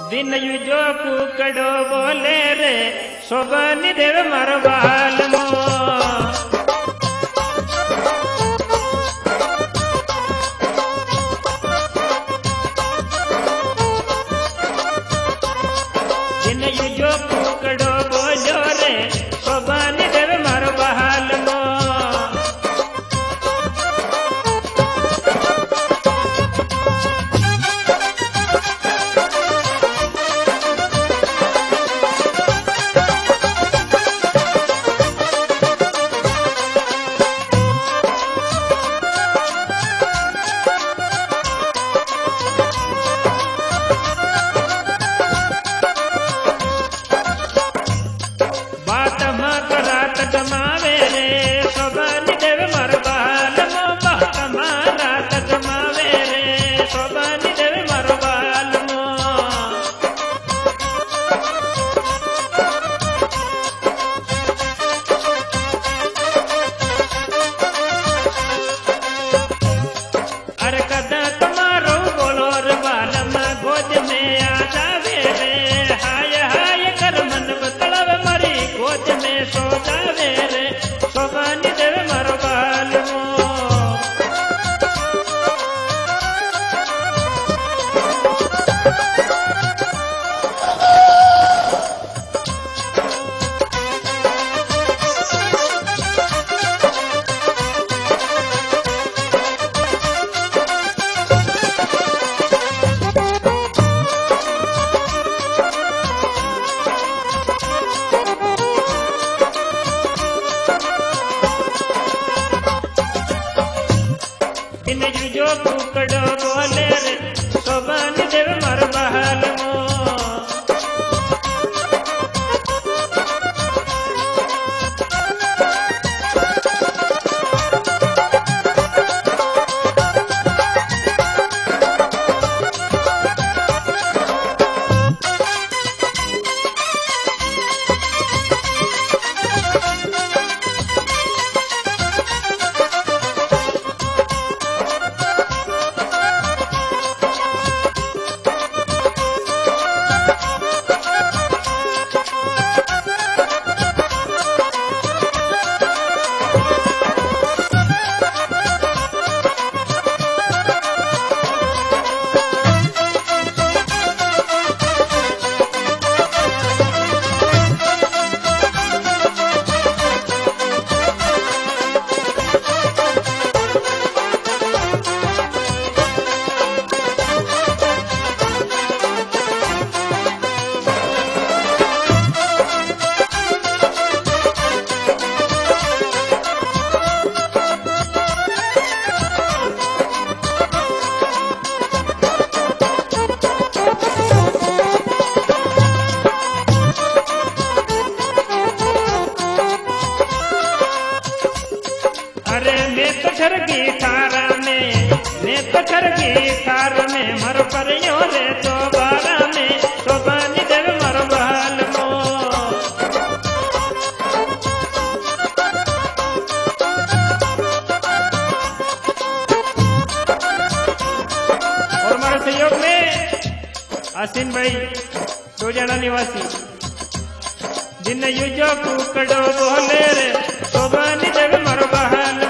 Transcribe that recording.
दिन युजो कुकड़ो बोले रे शोभनी देव मारो बाल मो दिन युजो कुकड़ो बोलो रे शोभनी देव मारो बाल मो जमावे रे शोभनी देव मारो बाल मो बात मारा जमावे रे शोभनी देव मारो बाल मो अरे कदा तुम्हारो बोलो रे बाल में गोद में आ जावे रे हाय हाय कर मन बतलावे मारी गोद में सो जावे रे शोभनी देव मारो बाल मो दिन युजो कुकड़ो बोले रे शोभनी देव मारो बाल मो अरे मैं तो छरगी थारा में मर परियो रे तो बारा में शोभनी देव मारो बाल मो और हमारे सहयोग में आसिन भाई सोजाना निवासी दिन युजो कुकड़ो बोले रे शोभनी देव मारो बाल